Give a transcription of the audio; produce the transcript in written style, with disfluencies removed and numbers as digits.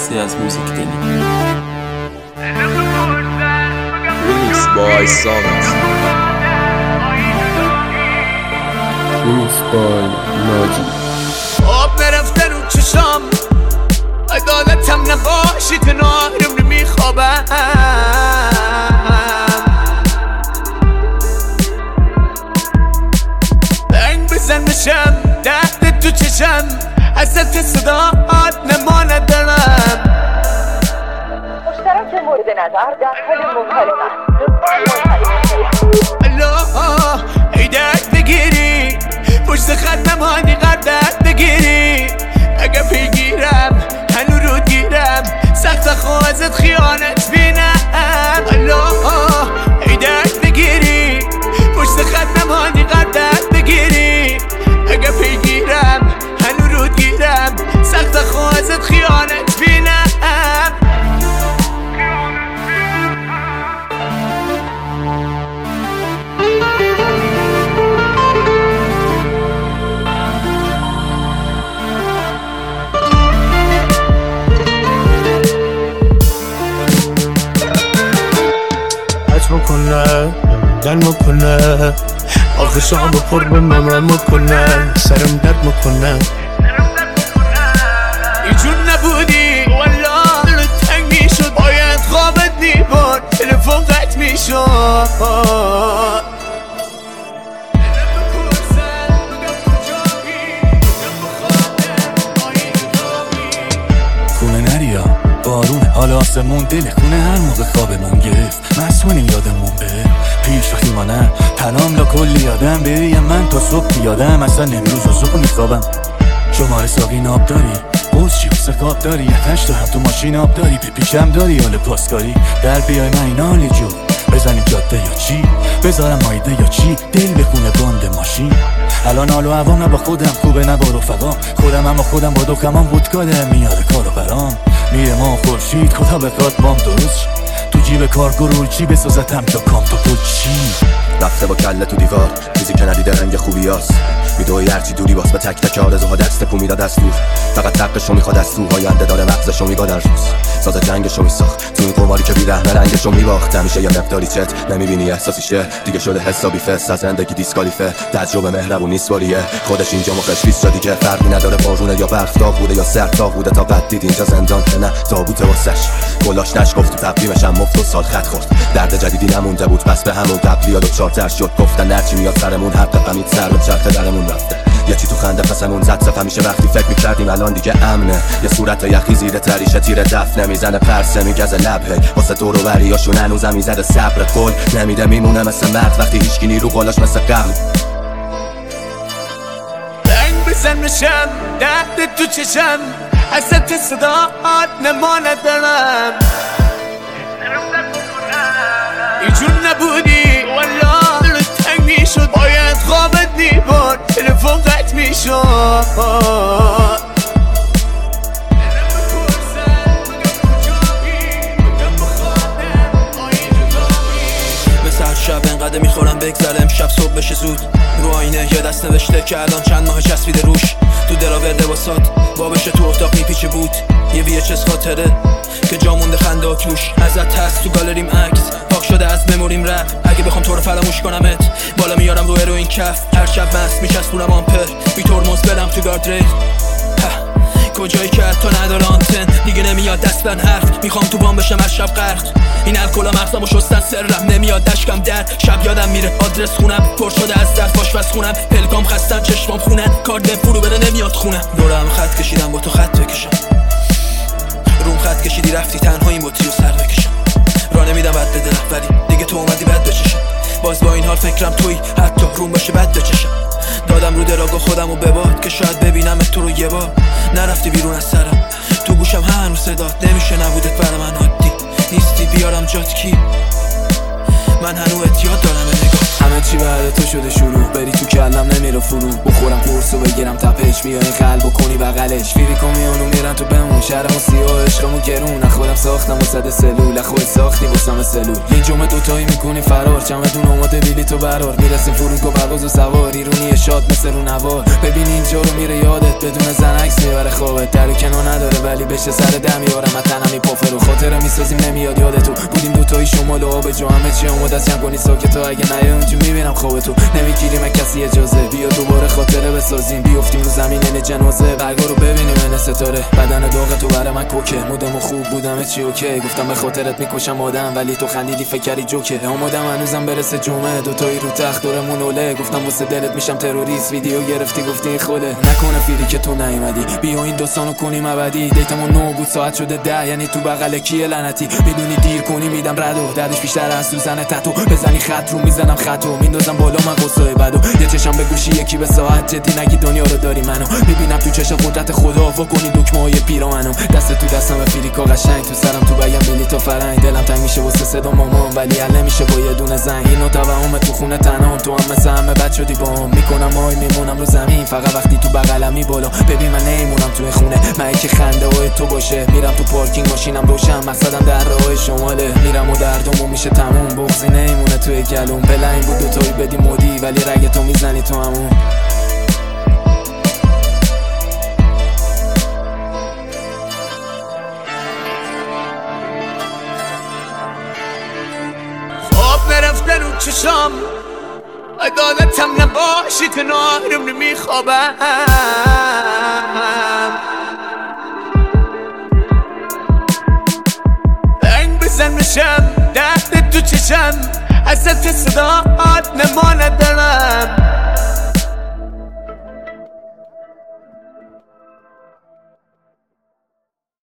مرسی از موزیک دلی. Remix by Sonnet. Remix by ناجی. آب نرفته رو چشام، عدالتم نباشی کنارم نمیخوابم. بنگ بزن بشم درد تو چشم، حسرت صداات نما ندارم. مشترک مورد نظر در حال مخالفت. الله ای درد بگیری پشت خط نمانی قرد درد بگیری. اگه پیگیرم هنو رو گیرم سخت خوازت خیانت بینم. الله ای درد بگیری پشت خط نمانی قرد درد بگیری. اگه پیگیرم هنو رو گیرم سخت خوازت خیانت بینم. میکنه دل میکنه آغشام پر به ممرم میکنه سرم درد میکنه. ایجون نبودی والله دلت تنگ میشد، باید خوابت میبرد تلفن قطع میشد. خونه نریا بارون حال آسمون دل خونه هر موقع خوابمون گرفت مسئولیم یادمون بره پیش خیمانه تنام لا کلی یادم بریم من تا صبح یادم اصلا امروز و صبح میخوابم. شماره ساقی ناب داری بوز چی و سقاب داری یتش تو هم تو ماشین آب داری پیپیکم داری حال پاسکاری در بیای من این حالی جو بزنیم جاده یا چی بذارم مایده یا چی دل بخونه باند ماشین. الان حال و هوام نه با خودم خوبه نه با رفقام خودم اما خودم با دکمام وودکاده میاره کارو برام میره ما خورشید خدا بخواد بام درست تو جیب کار گرول چی بسازتم تا کام تو پول چی رفته با کله تو دیوار چیزی که ندیده رنگ خوبیاست میدوی هرچی دوری باز به تک تک آرزوها دست کو میداد از دور فقط حقشو میخواد از تو آینده داره مغزشو میگاد هر روز ساز جنگشو میساخت تو این قماری که بیرحمه رنگشو میباخت همیشه یه مقداری چت نمیبینی احساسیشه دیگه شده حسابی فست از زندگی دیسکالیفه تجربه مهربون نیست باریه خودش اینجا مخش بیست شدی که فرقی نداره بارونه یا برف داغ بوده یا سرد داغ بوده تا قد دید اینجا زندان که نه تابوت واسش گلاش نشگفت تو تقویمش هم مفت و سال خط خورد درد جدیدی نمونده بود پس به همون قبلی یاد و چارتر شد گفتن هرچی میاد سرمون هر قمید سر به چرخ درمون رفته یه چی تو خنده پسمون زد صف همیشه وقتی فکر میکردیم الان دیگه امنه یه صورت یخی زیر تریشه تیر دفنه میزنه پرسه میگزه لبه واسه دور و بریاشون هنوزم میزده صبر قول نمیده میمونه مثل مرد وقتی هیچکی نیرو قولاش مثل قبل. بنگ بزن بشم درد تو چشم حسرت صداات نما ندارم. ایجون نبودی والله دلت تنگ میشد باید خوابت میبرد تلفن قطع میشد. مثل شب انقدر میخورم بگذره امشب صبح بشه زود رو آینه یه دست نوشته که الان چند ماه چسبیده روش تو دراور لباسات بابشه تو اتاق میپیچه بود یه VHS خاطره که جا مونده خنده و توش ازت هست تو گالریم عکس پاک شده از مموریم رپ اگه بخوام تو رو فراموش کنمت بالا میارم رو هروئین کف هر شب مست میچسبونم آمپر بی ترمز برم تو گاردریل کجایی که حتی نداره آنتن دیگه نمیاد دستن حرف میخوام تو بام بشم از شب غرق این الکلا مغزمو شستن سرم نمیاد دشکم در شب یادم میره آدرس خونم پر شده از درد آشپز خونم پلکام خستم چشمام خونن کارد فرو بره نمیاد خونم دورم خط کشیدم با تو خط بکشم روم خط کشیدی رفتی تنها این بطری و سر بکشم راه نمیدم بد به دلم ولی دیگه تو اومدی بد بچشم باز با این حال فکرم توی حتی روم باشه بد بچشم دادم رو دراگو خودمو بباد که شاید ببینم تو رو یه بار نرفتی بیرون از سرم تو گوشم هنوز صدات نمیشه نبودت برای من عادی نیستی بیارم جات کی من هنوز یاد دارم نگاه همه چی بعد تو شده شروع، بری تو کلم نمیره فرو، بخورم قرصو بگیرم تپش، بیای قلب و کنی بغلش، فیریکو میانو میرن تو بمون، شهرمون سیاه عشقمون گرون، خودم ساختم واسه سلول، خودت ساختی واسم سلول، این جمعه دوتایی میکنی فرار، چمدون اومده بیلی تو برار، میرسیم فرودگاه پرواز و سوار، ایرونی شاد مثل رو نوار، ببین اینجا رو میره یادت، بدون زن عکس میبره خوابت، در کنار نداره ولی بشه سر دم میارم، تنمی پافرو خاطره میسازیم نمیاد یادتو، بودیم دوتایی شمال و آب جو، همه چی اومد از جمع کنی ساکت، تو اگه نیای اونجا میبینم خوابتو، نمیگیریم کسی اجازه، بیا دوباره خاطره بسازیم، بیافتیم رو زمین این جنازه، برگا رو ببینیم این ستاره، بدن داغ تو برای من کوکه، مودم خوب بودم چی اوکی، گفتم به خاطرت میکشم آدم، ولی تو خندیدی فکر کردی جوکه، اومدم هنوزم برسه جمعه، دوتایی رو تخت دورمون اوله، گفتم واسه دلت میشم تروریست، ویدیو گرفتی گفتی این خوله، نکنه فیری که تو نیومدی، بیا این داستانو کنیم ابدی، دیتمون 9 بود ساعت شده 10، یعنی تو بغل کیه لعنتی، میدونی دیر کنی میدم ردو، دردش بیشتر از سوزن تتو، بزنی خط رو میزنم خطو، میندازم بالا من قصه بدو، یه چشم به گوشی یکی به ساعت، جدی نگی دنیا رو داری منو، میبینم تو چشم قدرت خدا، وا کنی دکمه های پیرامونو، دست تو دستم فیریکا قشنگ، تو سرم تو بگم بلی تو فرنگ، دلم تنگ میشه واسه صدا مامان، ولی حل نمیشه با یه دونه زنگ، اینو توهم تو خونه تنام، تو هم مثل همه بد شدی بام، میکنم آی میمونم رو زمین، فقط وقتی تو بغلمی بالا، ببین من نمیمونم تو خونه، من که خنده های تو باشه، میرم تو پارکینگ ماشینم روشن، مقصدم در راه شماله، میرم و دردمون میشه تموم، بغضی نمیمونه توی گلوم، بلنگ بود دوتایی بدی مودی، ولی رگ تو میزنی تو همون. خواب نرفته رو چشام، عدالتم نباشی کنارم نمیخوابم، بنگ بزن بشم درد تو چشم، حسرت صدات نما ندارم،